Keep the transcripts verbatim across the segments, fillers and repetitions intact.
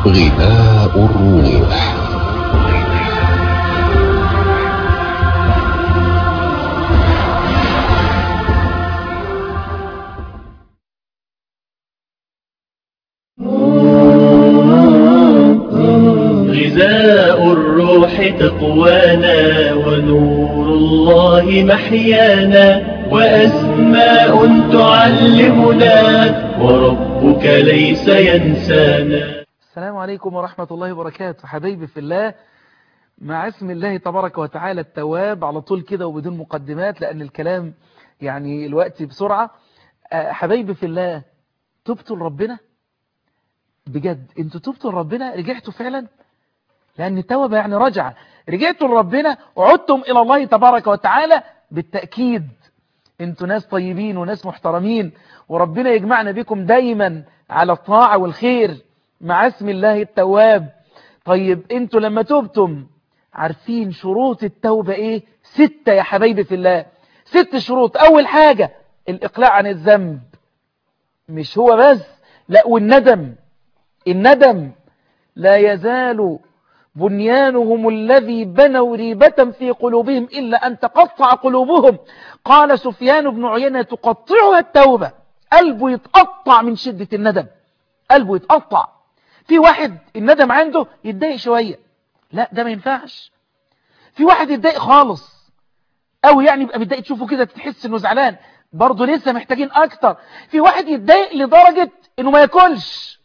غذاء الروح. غذاء الروح تقوانا ونور الله محيانا وأسماء تعلمنا وربك ليس ينسانا. السلام عليكم ورحمة الله وبركاته. حبايبي في الله، مع اسم الله تبارك وتعالى التواب، على طول كده وبدون مقدمات لأن الكلام يعني الوقت بسرعة. حبايبي في الله، تبتوا لربنا بجد؟ انتوا تبتوا لربنا؟ رجعتوا فعلا؟ لأن التوبة يعني رجع، رجعتوا لربنا وعدتم إلى الله تبارك وتعالى. بالتأكيد انتوا ناس طيبين وناس محترمين، وربنا يجمعنا بكم دايما على الطاعة والخير مع اسم الله التواب. طيب انتوا لما تبتم عارفين شروط التوبة ايه؟ ستة يا حبايبي في الله، ست شروط. اول حاجة الاقلاع عن الذنب، مش هو بس، لا والندم. الندم لا يزال بنيانهم الذي بنوا ريبة في قلوبهم إلا أن تقطع قلوبهم. قال سفيان بن عيينة تقطعها التوبة، قلبه يتقطع من شدة الندم، قلبه يتقطع. في واحد الندم عنده يتضايق شوية، لا ده ما ينفعش. في واحد يتضايق خالص أو يعني يبقى متضايق، تشوفه كده تحس إنه زعلان، برضه لسه محتاجين أكتر. في واحد يتضايق لدرجة إنه ما ياكلش.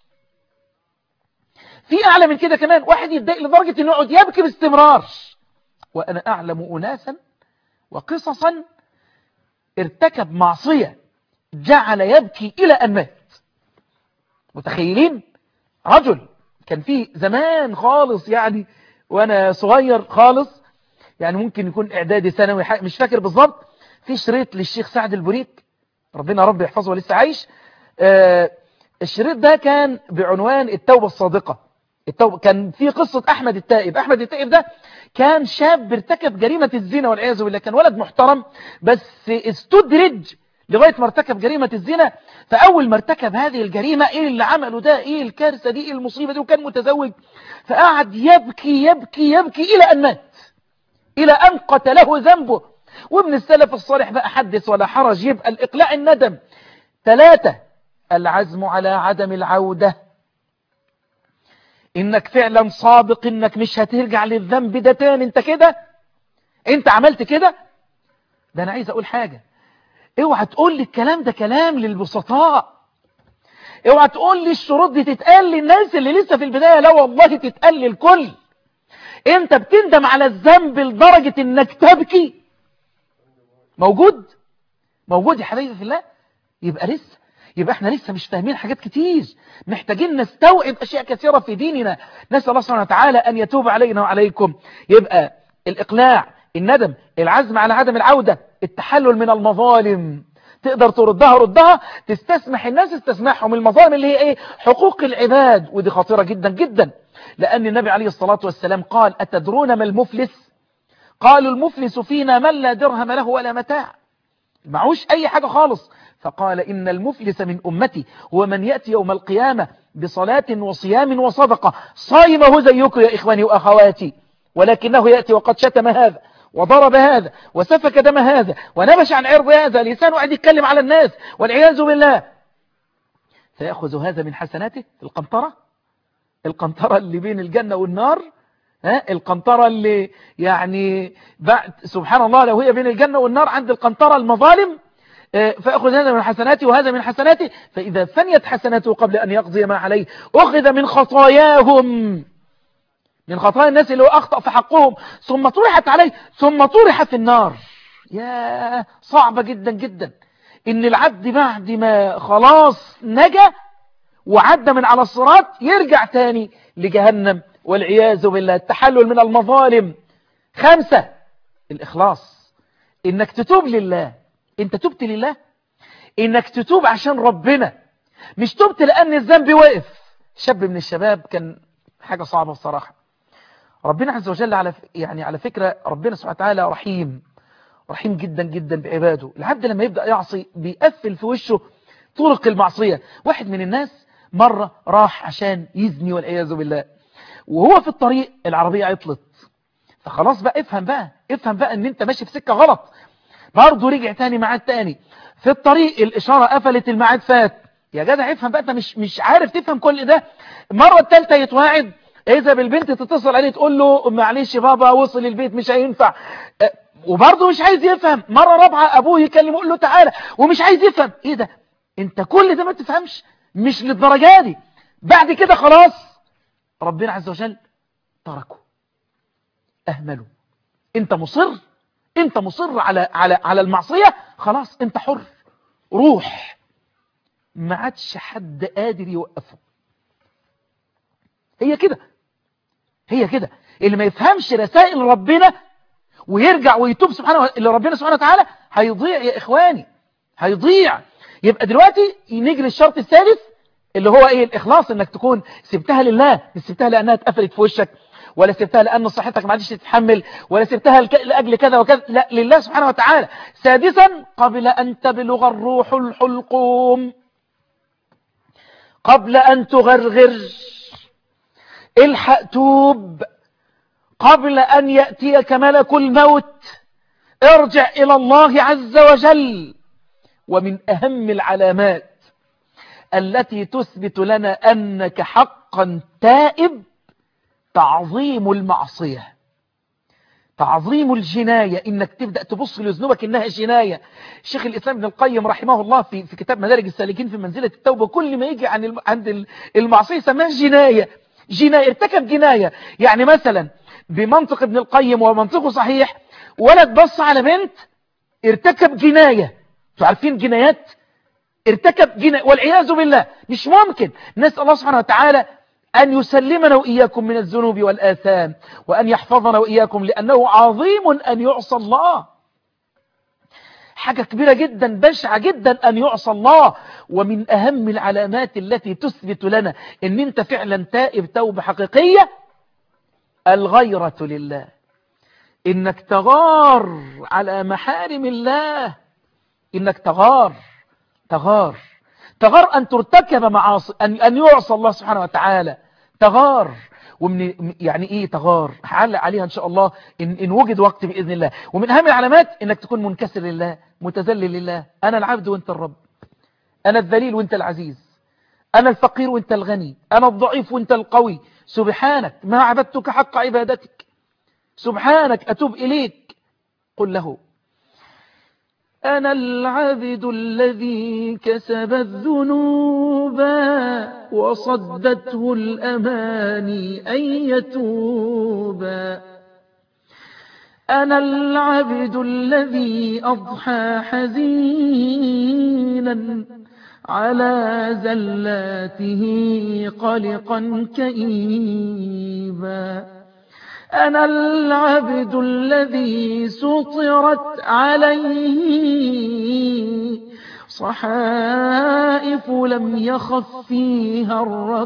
في أعلى من كده كمان، واحد يتضايق لدرجة إنه يقعد يبكي باستمرار. وأنا أعلم أناسا وقصصا ارتكب معصية جعل يبكي إلى أن مات. متخيلين؟ رجل كان فيه زمان خالص، يعني وأنا صغير خالص، يعني ممكن يكون إعدادي ثانوي مش فاكر بالضبط، في شريط للشيخ سعد البوريك، ربنا رب يحفظه ولسه عايش. آه الشريط ده كان بعنوان التوبة الصادقة. التوبة كان في قصة أحمد التائب. أحمد التائب ده كان شاب ارتكب جريمة الزنا والعياذ بالله، كان ولد محترم بس استدرج لغاية ما ارتكب جريمة الزنا. فأول ما ارتكب هذه الجريمة، إيه اللي عمله ده؟ إيه الكارثة دي؟ إيه المصيبة دي؟ وكان متزوج، فقعد يبكي يبكي يبكي إلى أن مات، إلى أن قتله ذنبه. وابن السلف الصالح بقى حدث ولا حرج، يبقى الإقلاع الندم. ثلاثة العزم على عدم العودة، انك فعلا صادق انك مش هترجع للذنب ده تاني. انت كده، انت عملت كده. ده انا عايز اقول حاجة، اوعى تقول لي الكلام ده كلام للبسطاء، اوعى تقول لي الشروط دي تتقال للناس اللي لسه في البداية، لا والله تتقال للكل. انت بتندم على الذنب لدرجة انك تبكي؟ موجود موجود يا حبايبي في الله. يبقى لسه يبقى احنا لسه مش فاهمين حاجات كتير، محتاجين نستوعب اشياء كثيرة في ديننا. نسأل الله سبحانه وتعالى ان يتوب علينا وعليكم. يبقى الاقلاع، الندم، العزم على عدم العودة، التحلل من المظالم، تقدر تردها ردها، تستسمح الناس استسمحهم. المظالم اللي هي ايه؟ حقوق العباد، ودي خطيرة جدا جدا، لان النبي عليه الصلاة والسلام قال: أتدرون ما المفلس؟ قالوا: المفلس فينا من لا درهم له ولا متاع، معوش اي حاجة خالص. فقال: إن المفلس من أمتي هو من يأتي يوم القيامة بصلاة وصيام وصدقة، صائمه زيكم يا إخواني وأخواتي، ولكنه يأتي وقد شتم هذا وضرب هذا وسفك دم هذا ونبش عن عرض هذا، لسانه قاعد يتكلم على الناس والعياذ بالله. فيأخذ هذا من حسناته، القنطرة القنطرة اللي بين الجنة والنار، ها القنطرة اللي يعني بعد سبحان الله لو هي بين الجنة والنار، عند القنطرة المظالم. فأخذ هذا من حسناته وهذا من حسناته، فإذا فنيت حسناته قبل أن يقضي ما عليه أخذ من خطاياهم، من خطايا الناس اللي هو أخطأ في حقهم، ثم طرحت عليه، ثم طرح في النار. يا صعبة جدا جدا إن العبد بعد ما خلاص نجا وعدى من على الصراط يرجع تاني لجهنم والعياذ بالله. التحلل من المظالم. خمسة الإخلاص، إنك تتوب لله. انت تبت لله، انك تتوب عشان ربنا، مش تبت لان الذنب وقف. شاب من الشباب كان حاجة صعبة بصراحة. ربنا عز وجل على يعني على فكرة ربنا سبحانه وتعالى رحيم، رحيم جدا جدا بعباده. العبد لما يبدأ يعصي بيقفل في وشه طرق المعصية. واحد من الناس مرة راح عشان يزني والعياذ بالله، وهو في الطريق العربية عطلت، فخلاص بقى افهم بقى افهم بقى ان انت ماشي في سكة غلط. برضه رجع تاني ميعاد تاني في الطريق، الإشارة قفلت، الميعاد فات. يا جدع افهم بقى، انت مش مش عارف تفهم كل ده. المرة الثالثة يتواعد، إذا بالبنت تتصل عليه تقول له معلش بابا وصل البيت مش هينفع، وبرضه مش عايز يفهم. مرة رابعة أبوه يكلمه يقول له تعالى ومش عايز يفهم. إيه ده؟ أنت كل ده ما تفهمش؟ مش للدرجة دي. بعد كده خلاص ربنا عز وجل تركه، أهمله. أنت مصر أنت مصر على على على المعصية، خلاص أنت حر، روح، ما عادش حد قادر يوقفه. هي كده هي كده اللي ما يفهمش رسائل ربنا ويرجع ويتوب سبحانه لربنا سبحانه وتعالى هيضيع يا إخواني، هيضيع. يبقى دلوقتي نيجي للشرط الثالث اللي هو إيه؟ الإخلاص، إنك تكون سبتها لله، مش سبتها لأنها اتقفلت في وشك، ولا سبتها لأن صحتك ما عادش تتحمل، ولا سبتها لأجل كذا وكذا، لا، لله سبحانه وتعالى. سادسا، قبل أن تبلغ الروح الحلقوم، قبل أن تغرغر، الحق توب قبل أن يأتيك ملك الموت، ارجع إلى الله عز وجل. ومن أهم العلامات التي تثبت لنا أنك حقا تائب تعظيم المعصية، تعظيم الجناية، إنك تبدأ تبص لذنوبك إنها جناية. الشيخ الإسلام ابن القيم رحمه الله في في كتاب مدارج السالكين في منزلة التوبة، كل ما يجي عن عند المعصية سماها جناية، جناية، ارتكب جناية. يعني مثلا بمنطق ابن القيم ومنطقه صحيح، ولد بص على بنت ارتكب جناية. انتوا عارفين جنايات؟ ارتكب جناية والعياذ بالله. مش ممكن. نسأل الله سبحانه وتعالى أن يسلمنا وإياكم من الذنوب والآثام، وأن يحفظنا وإياكم، لأنه عظيم أن يعصى الله، حاجة كبيرة جدا، بشعة جدا أن يعصى الله. ومن أهم العلامات التي تثبت لنا أن أنت فعلا تائب توبة حقيقية الغيرة لله، إنك تغار على محارم الله، إنك تغار تغار تغار أن ترتكب معاصي، أن أن يعصى الله سبحانه وتعالى، تغار. ومن يعني إيه تغار؟ هعلق عليها إن شاء الله إن, إن وجد وقت بإذن الله. ومن أهم العلامات إنك تكون منكسر لله، متذلل لله. أنا العبد وأنت الرب، أنا الذليل وأنت العزيز، أنا الفقير وأنت الغني، أنا الضعيف وأنت القوي. سبحانك ما عبدتك حق عبادتك، سبحانك أتوب إليك. قل له أنا العبد الذي كسب الذنوب وصدته الأماني أن يتوبا، أنا العبد الذي أضحى حزينا على زلاته قلقا كئيبا، أنا العبد الذي سطرت عليه صحائف لم يخف فيها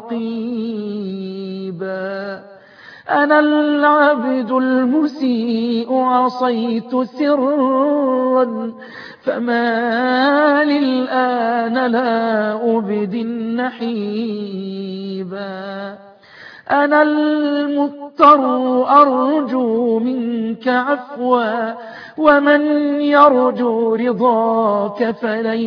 الرقيبا، أنا العبد المسيء عصيت سرا فما للآن لا أبدي النحيبا، أنا المضطر أرجو منك عفوا ومن يرجو رضاك فلن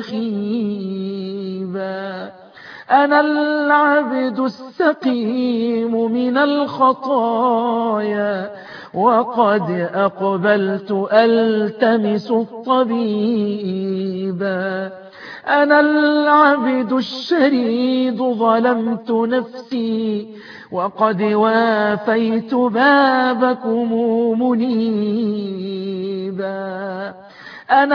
يخيبا، أنا العبد السقيم من الخطايا وقد أقبلت ألتمس الطبيبا، أنا العبد الشريد ظلمت نفسي وقد وافيت بابكم منيبا، أنا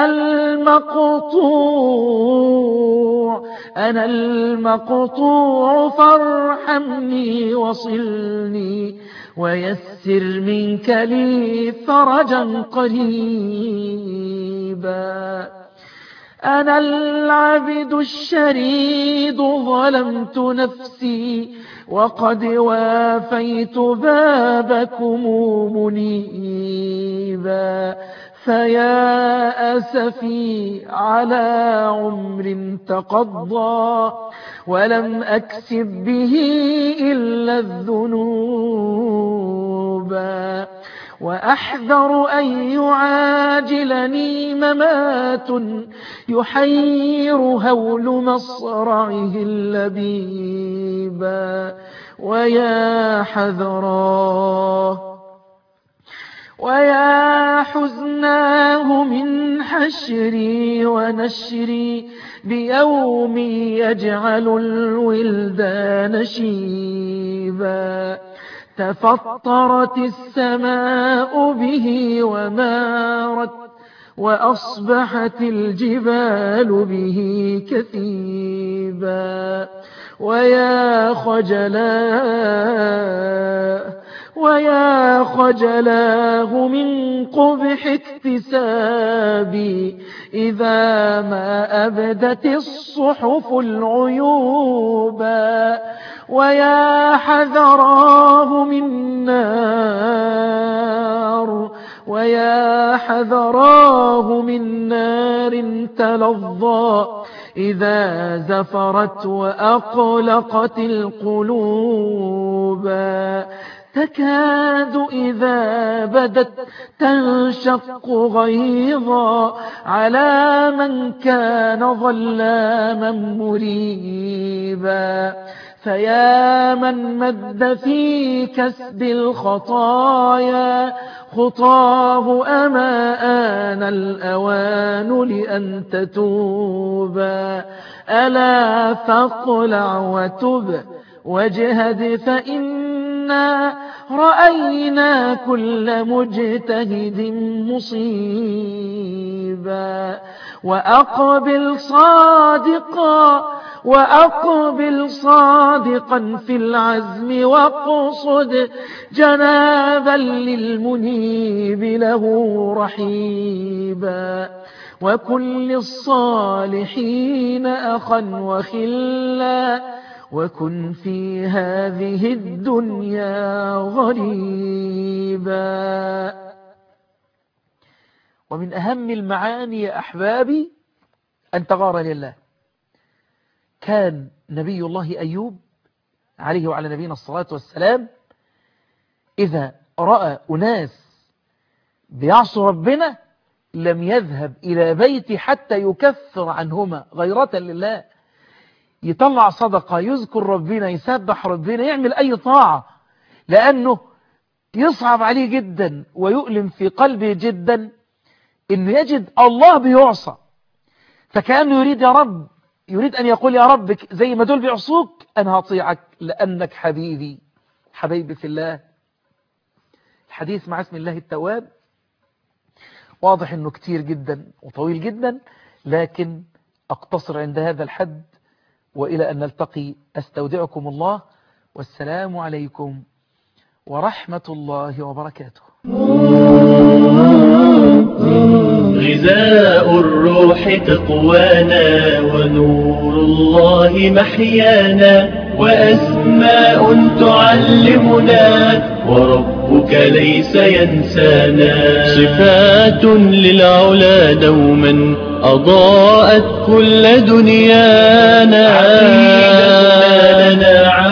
المقطوع أنا المقطوع فارحمني وصلني ويسر منك لي فرجا قريبا، أنا العبد الشريد ظلمت نفسي وقد وافيت بابكم منيبا، فيا أسفي على عمر تقضى ولم أكسب به إلا الذنوب وأحذر أن يعاجلني ممات يحير هول مصرعه اللبيب ويا حذراه ويا حزناه من حشري ونشري بيوم يجعل الولدان شيبا تفطرت السماء به ومارت وأصبحت الجبال به كثيبا ويا خجلاه ويا خجلاه من قبح اكتسابي إذا ما أبدت الصحف العيوبا ويا حذراه من نار ويا حذراه من نار تلظى إذا زفرت وأقلقت القلوب تكاد إذا بدت تنشق غيظا على من كان ظلاما مريبا فيا من مد في كسب الخطايا خطاه أما آن الأوان لأن تتوبا ألا فاقلع وتب واجهد فإنا رأينا كل مجتهد مصيبا وأقبل صادقا وأقبل صادقا في العزم واقصد جنابا للمنيب له رحيبا وكن للصالحين أخا وخلا وكن في هذه الدنيا غريبا. ومن أهم المعاني يا أحبابي أن تغار لله. كان نبي الله أيوب عليه وعلى نبينا الصلاة والسلام إذا رأى أناس بيعصوا ربنا لم يذهب إلى بيتي حتى يكفر عنهما غيرة لله، يطلع صدقة، يذكر ربنا، يسبح ربنا، يعمل أي طاعة، لأنه يصعب عليه جدا ويؤلم في قلبه جدا إنه يجد الله بيعصى، فكأنه يريد يا رب يريد أن يقول يا رب زي ما دول بيعصوك أنا هطيعك لأنك حبيبي حبيبي في الله. الحديث مع اسم الله التواب واضح أنه كتير جدا وطويل جدا، لكن أقتصر عند هذا الحد، وإلى أن نلتقي أستودعكم الله، والسلام عليكم ورحمة الله وبركاته. غذاء الروح تقوانا ونور الله محيانا، وأسماء تعلمنا وربك ليس ينسانا، صفات للعلا دوما أضاءت كل دنيانا، عقيدتنا لنا